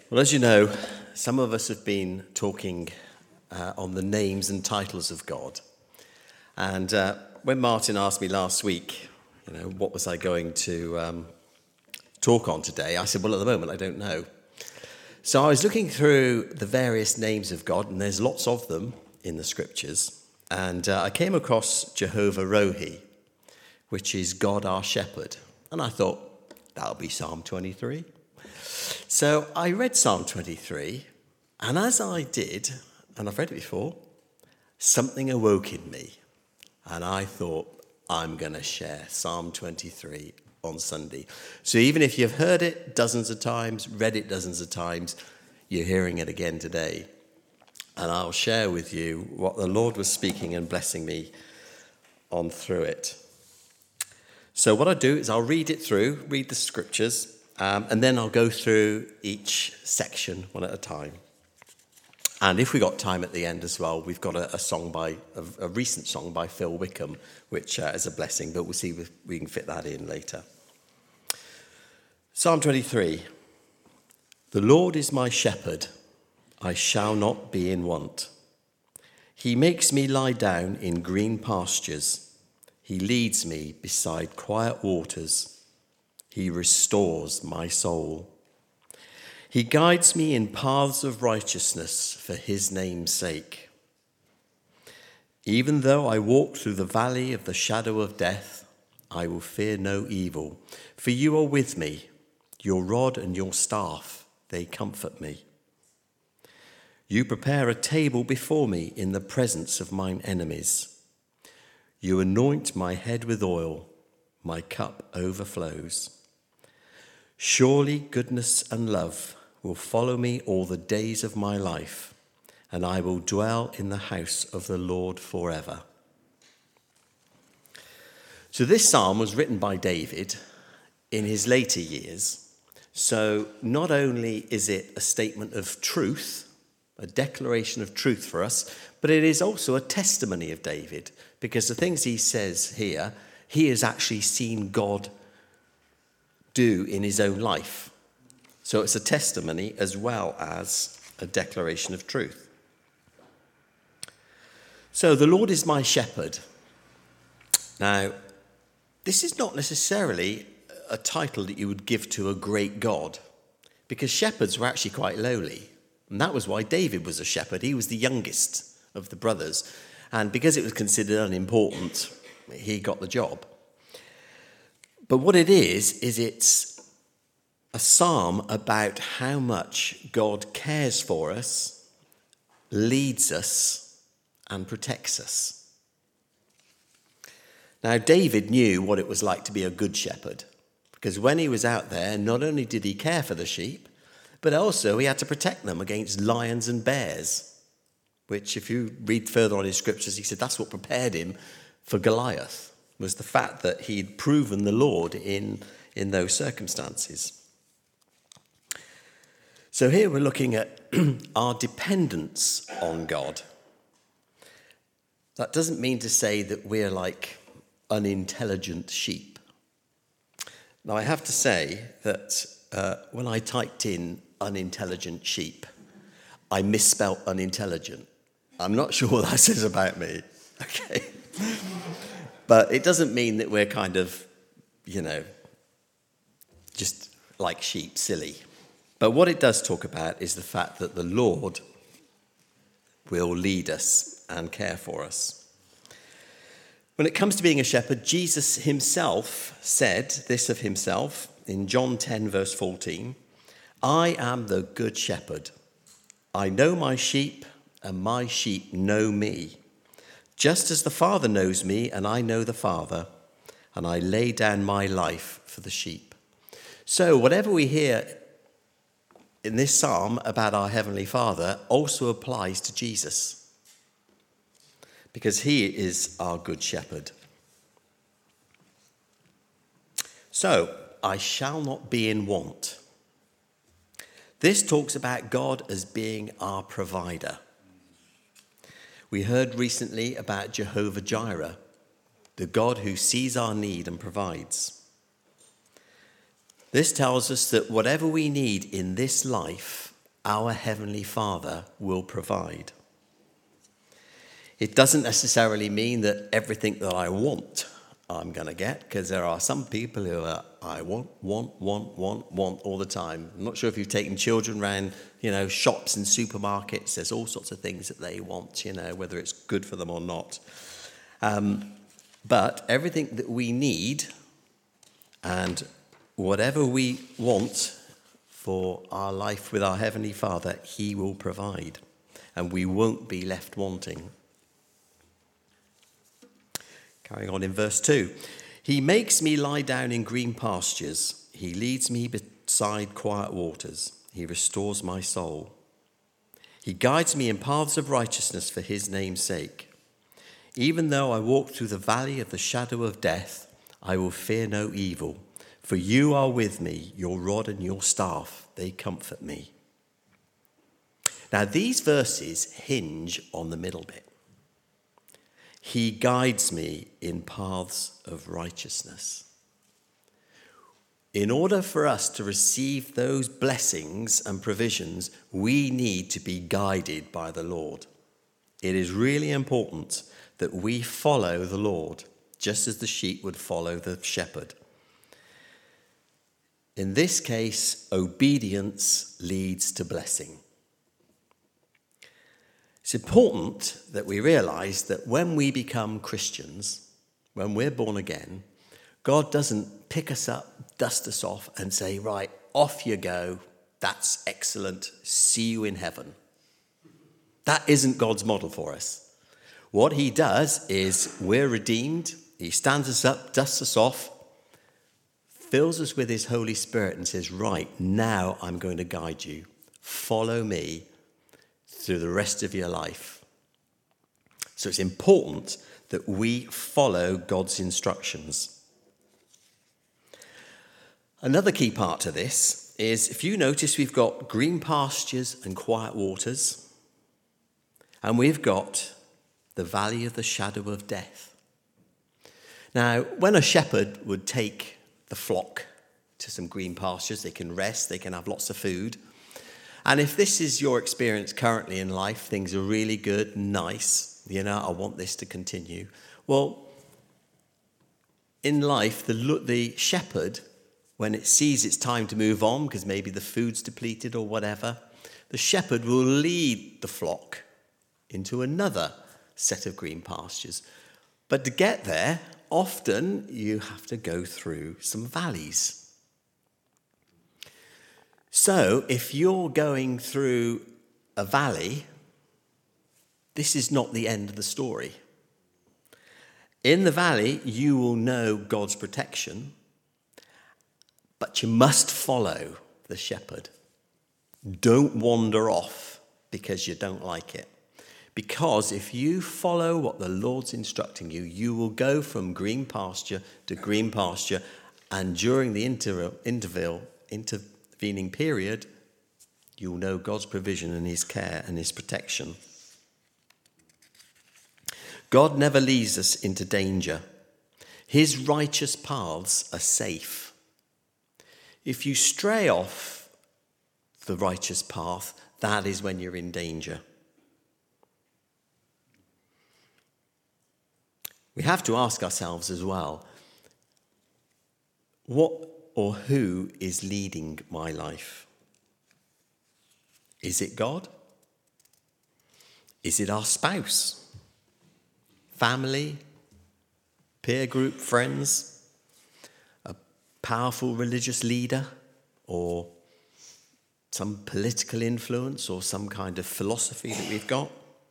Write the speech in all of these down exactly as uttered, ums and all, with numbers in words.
Well, as you know, some of us have been talking uh, on the names and titles of God. And uh, when Martin asked me last week, you know, what was I going to um, talk on today, I said, well, at the moment, I don't know. So I was looking through the various names of God, and there's lots of them in the scriptures. And uh, I came across Jehovah Rohi, which is God our shepherd. And I thought, that'll be Psalm twenty-three. So I read Psalm twenty-three, and as I did, and I've read it before, something awoke in me. And I thought, I'm going to share Psalm twenty-three on Sunday. So even if you've heard it dozens of times, read it dozens of times, you're hearing it again today. And I'll share with you what the Lord was speaking and blessing me on through it. So what I do is I'll read it through, read the scriptures, Um, and then I'll go through each section one at a time. And if we got time at the end as well, we've got a, a song by, a, a recent song by Phil Wickham, which uh, is a blessing, but we'll see if we can fit that in later. Psalm twenty-three. The Lord is my shepherd, I shall not be in want. He makes me lie down in green pastures. He leads me beside quiet waters. He restores my soul. He guides me in paths of righteousness for his name's sake. Even though I walk through the valley of the shadow of death, I will fear no evil, for you are with me. Your rod and your staff, they comfort me. You prepare a table before me in the presence of mine enemies. You anoint my head with oil, my cup overflows. Surely goodness and love will follow me all the days of my life, and I will dwell in the house of the Lord forever. So this psalm was written by David in his later years. So not only is it a statement of truth, a declaration of truth for us, but it is also a testimony of David, because the things he says here, he has actually seen God do in his own life. So it's a testimony as well as a declaration of truth. So the Lord is my shepherd. Now, this is not necessarily a title that you would give to a great God, because shepherds were actually quite lowly. And that was why David was a shepherd. He was the youngest of the brothers. And because it was considered unimportant, he got the job. But what it is, is it's a psalm about how much God cares for us, leads us, and protects us. Now, David knew what it was like to be a good shepherd, because when he was out there, not only did he care for the sheep, but also he had to protect them against lions and bears, which if you read further on in scriptures, he said that's what prepared him for Goliath. Was the fact that he'd proven the Lord in, in those circumstances. So here we're looking at our dependence on God. That doesn't mean to say that we're like unintelligent sheep. Now I have to say that uh, when I typed in unintelligent sheep, I misspelt unintelligent. I'm not sure what that says about me. Okay. But it doesn't mean that we're kind of, you know, just like sheep, silly. But what it does talk about is the fact that the Lord will lead us and care for us. When it comes to being a shepherd, Jesus himself said this of himself in John ten, verse fourteen, I am the good shepherd. I know my sheep, and my sheep know me. Just as the Father knows me, and I know the Father, and I lay down my life for the sheep. So whatever we hear in this psalm about our Heavenly Father also applies to Jesus, because he is our good shepherd. So, I shall not be in want. This talks about God as being our provider. We heard recently about Jehovah Jireh, the God who sees our need and provides. This tells us that whatever we need in this life, our Heavenly Father will provide. It doesn't necessarily mean that everything that I want I'm going to get, because there are some people who are, I want, want, want, want, want all the time. I'm not sure if you've taken children around, you know, shops and supermarkets. There's all sorts of things that they want, you know, whether it's good for them or not. Um, but everything that we need and whatever we want for our life with our Heavenly Father, he will provide, and we won't be left wanting. Carrying on in verse two. He makes me lie down in green pastures. He leads me beside quiet waters. He restores my soul. He guides me in paths of righteousness for his name's sake. Even though I walk through the valley of the shadow of death, I will fear no evil. For you are with me, your rod and your staff, they comfort me. Now these verses hinge on the middle bit. He guides me in paths of righteousness. In order for us to receive those blessings and provisions, we need to be guided by the Lord. It is really important that we follow the Lord, just as the sheep would follow the shepherd. In this case, obedience leads to blessing. It's important that we realize that when we become Christians, when we're born again, God doesn't pick us up, dust us off, and say, right, off you go. That's excellent. See you in heaven. That isn't God's model for us. What he does is we're redeemed. He stands us up, dusts us off, fills us with his Holy Spirit and says, right, now I'm going to guide you. Follow me through the rest of your life. So it's important that we follow God's instructions. Another key part to this is, if you notice, we've got green pastures and quiet waters, and we've got the valley of the shadow of death. Now, when a shepherd would take the flock to some green pastures, they can rest, they can have lots of food. And if this is your experience currently in life, things are really good, nice, you know, I want this to continue. Well, in life, the, the shepherd, when it sees it's time to move on, because maybe the food's depleted or whatever, the shepherd will lead the flock into another set of green pastures. But to get there, often you have to go through some valleys. So if you're going through a valley, this is not the end of the story. In the valley, you will know God's protection, but you must follow the shepherd. Don't wander off because you don't like it. Because if you follow what the Lord's instructing you, you will go from green pasture to green pasture, and during the interval, interval, intervening period, you'll know God's provision and his care and his protection. God never leads us into danger. His righteous paths are safe. If you stray off the righteous path, that is when you're in danger. We have to ask ourselves as well, what or who is leading my life? Is it God? Is it our spouse? Family? Peer group? Friends? A powerful religious leader? Or some political influence or some kind of philosophy that we've got?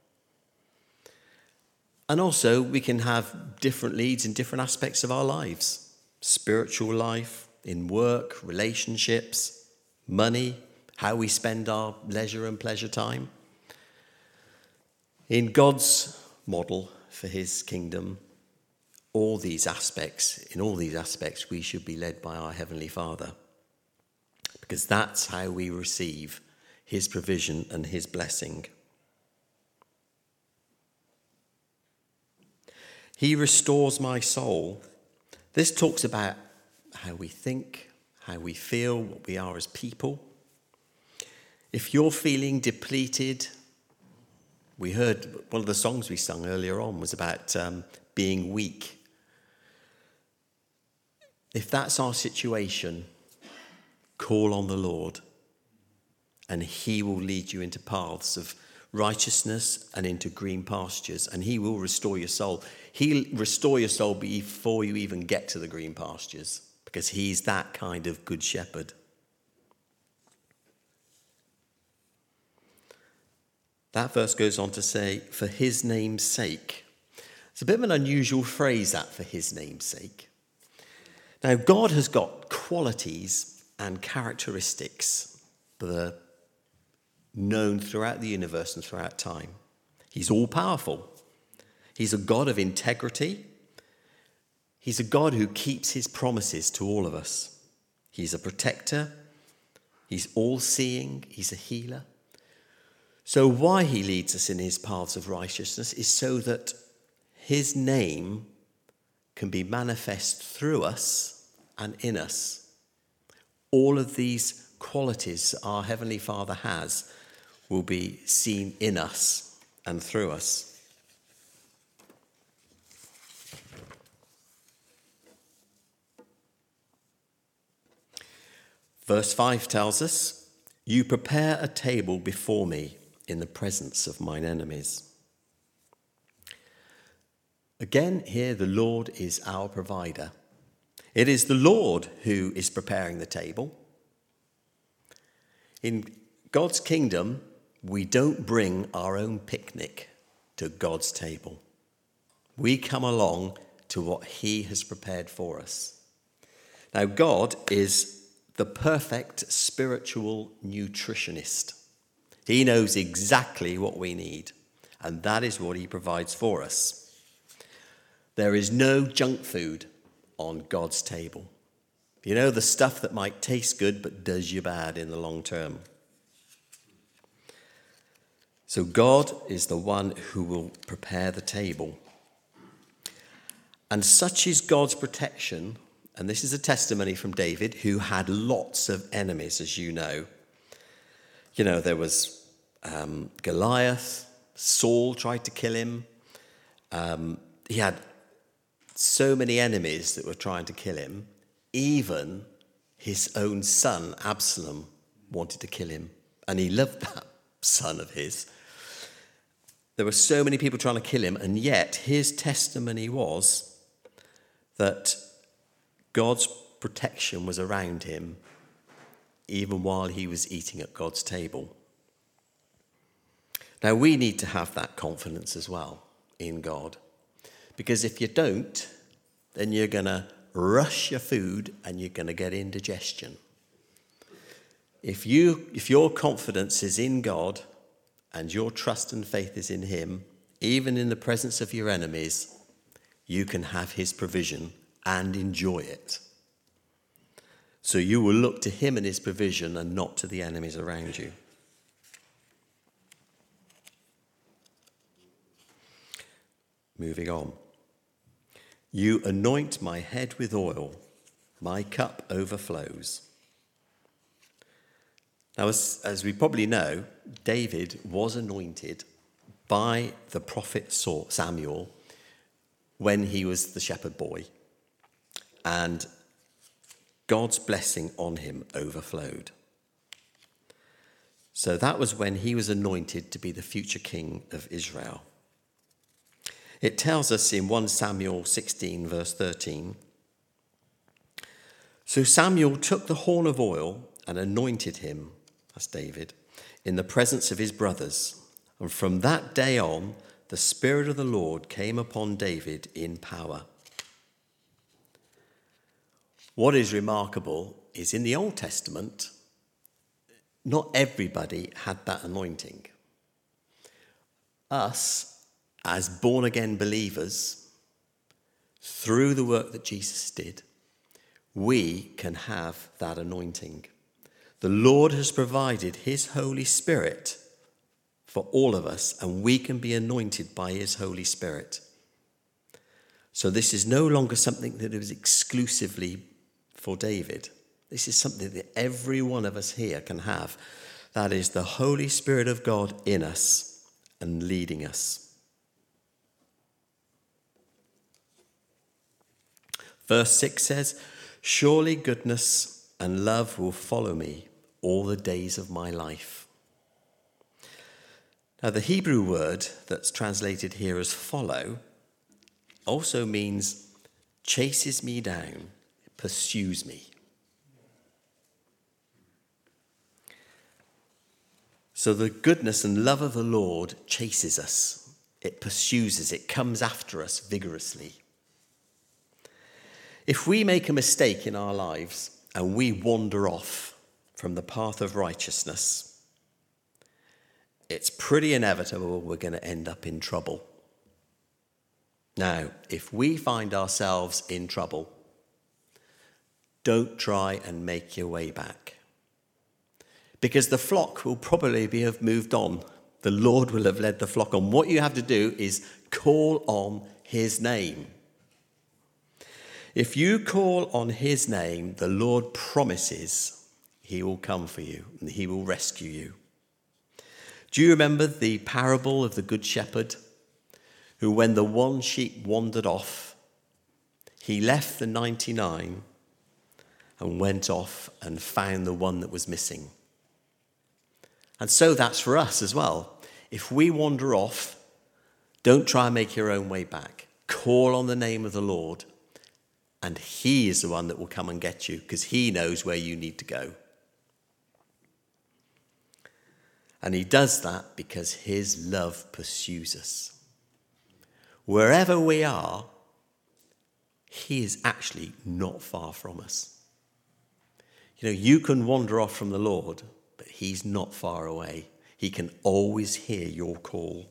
And also, we can have different leads in different aspects of our lives. Spiritual life, in work, relationships, money, how we spend our leisure and pleasure time. In God's model for his kingdom, all these aspects, in all these aspects, we should be led by our Heavenly Father. Because that's how we receive his provision and his blessing. He restores my soul. This talks about how we think, how we feel, what we are as people. If you're feeling depleted, we heard one of the songs we sung earlier on was about um, being weak. If that's our situation, call on the Lord, and he will lead you into paths of righteousness and into green pastures, and he will restore your soul. He'll restore your soul before you even get to the green pastures, because he's that kind of good shepherd. That verse goes on to say, for his name's sake. It's a bit of an unusual phrase, that, for his name's sake. Now, God has got qualities and characteristics that are known throughout the universe and throughout time. He's all-powerful. He's a God of integrity. He's a God who keeps his promises to all of us. He's a protector. He's all-seeing. He's a healer. So why he leads us in his paths of righteousness is so that his name can be manifest through us and in us. All of these qualities our Heavenly Father has will be seen in us and through us. Verse five tells us, you prepare a table before me in the presence of mine enemies. Again, here the Lord is our provider. It is the Lord who is preparing the table. In God's kingdom, we don't bring our own picnic to God's table. We come along to what he has prepared for us. Now, God is the perfect spiritual nutritionist. He knows exactly what we need, and that is what he provides for us. There is no junk food on God's table. You know, the stuff that might taste good but does you bad in the long term. So God is the one who will prepare the table. And such is God's protection, and this is a testimony from David, who had lots of enemies, as you know. You know, there was um, Goliath, Saul tried to kill him. Um, he had so many enemies that were trying to kill him. Even his own son, Absalom, wanted to kill him. And he loved that son of his. There were so many people trying to kill him, and yet his testimony was that God's protection was around him even while he was eating at God's table. Now, we need to have that confidence as well in God, because if you don't, then you're going to rush your food and you're going to get indigestion. If you, if your confidence is in God and your trust and faith is in him, even in the presence of your enemies, you can have his provision and enjoy it. So you will look to him and his provision and not to the enemies around you. Moving on. You anoint my head with oil, my cup overflows. Now, as, as we probably know, David was anointed by the prophet Samuel when he was the shepherd boy, and God's blessing on him overflowed. So that was when he was anointed to be the future king of Israel. It tells us in First Samuel sixteen, verse thirteen, so Samuel took the horn of oil and anointed him, that's David, in the presence of his brothers. And from that day on, the Spirit of the Lord came upon David in power. What is remarkable is in the Old Testament, not everybody had that anointing. Us, as born-again believers, through the work that Jesus did, we can have that anointing. The Lord has provided his Holy Spirit for all of us, and we can be anointed by his Holy Spirit. So this is no longer something that is exclusively for David. This is something that every one of us here can have. That is the Holy Spirit of God in us and leading us. Verse six says, "Surely goodness and love will follow me all the days of my life." Now, the Hebrew word that's translated here as follow also means chases me down, pursues me. So the goodness and love of the Lord chases us. It pursues us. It comes after us vigorously. If we make a mistake in our lives and we wander off from the path of righteousness, it's pretty inevitable we're going to end up in trouble. Now, if we find ourselves in trouble, don't try and make your way back. Because the flock will probably be, have moved on. The Lord will have led the flock on. What you have to do is call on his name. If you call on his name, the Lord promises he will come for you and he will rescue you. Do you remember the parable of the Good Shepherd, who when the one sheep wandered off, he left the ninety-nine and went off and found the one that was missing? And so that's for us as well. If we wander off, don't try and make your own way back. Call on the name of the Lord, and he is the one that will come and get you, because he knows where you need to go. And he does that because his love pursues us. Wherever we are, he is actually not far from us. You know, you can wander off from the Lord, but he's not far away. He can always hear your call.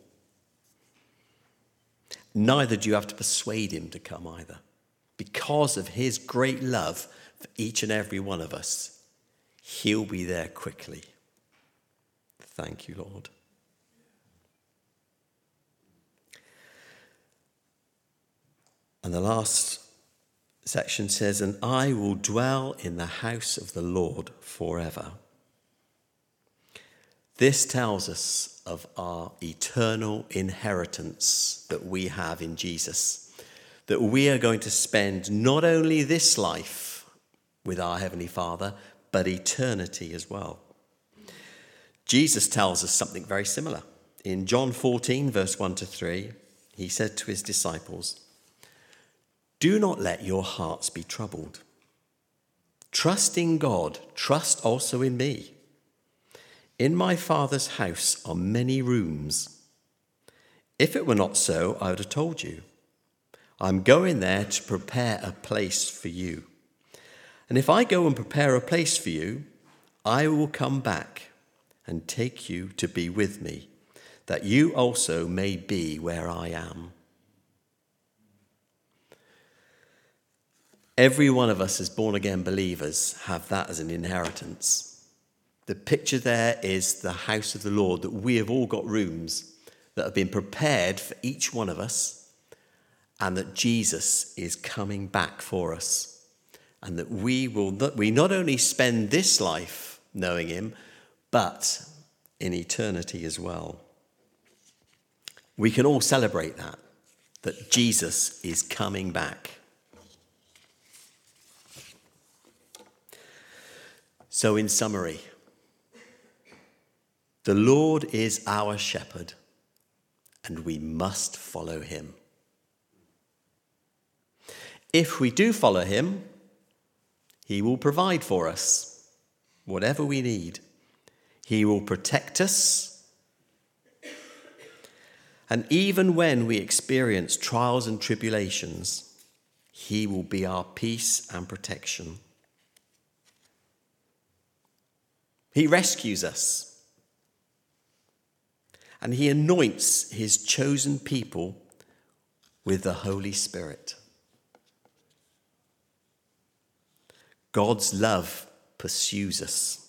Neither do you have to persuade him to come either. Because of his great love for each and every one of us, he'll be there quickly. Thank you, Lord. And the last section says, "And I will dwell in the house of the Lord forever." This tells us of our eternal inheritance that we have in Jesus, that we are going to spend not only this life with our Heavenly Father, but eternity as well. Jesus tells us something very similar. In John fourteen, verse one to three, he said to his disciples, "Do not let your hearts be troubled. Trust in God, trust also in me. In my Father's house are many rooms. If it were not so, I would have told you. I'm going there to prepare a place for you. And if I go and prepare a place for you, I will come back and take you to be with me, that you also may be where I am." Every one of us as born-again believers have that as an inheritance. The picture there is the house of the Lord, that we have all got rooms that have been prepared for each one of us, and that Jesus is coming back for us. And that we will not, we not only spend this life knowing him, but in eternity as well. We can all celebrate that, that Jesus is coming back. So in summary, the Lord is our shepherd, and we must follow him. If we do follow him, he will provide for us whatever we need. He will protect us. And even when we experience trials and tribulations, he will be our peace and protection. He rescues us. And he anoints his chosen people with the Holy Spirit. God's love pursues us,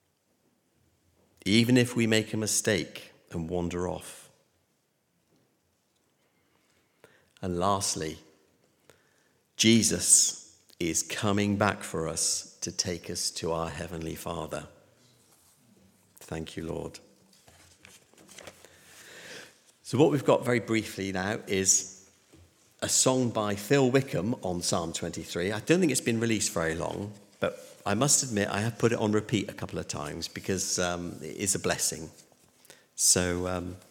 even if we make a mistake and wander off. And lastly, Jesus is coming back for us to take us to our Heavenly Father. Thank you, Lord. So what we've got very briefly now is a song by Phil Wickham on Psalm twenty-three. I don't think it's been released very long, but I must admit I have put it on repeat a couple of times because um, it is a blessing. So um,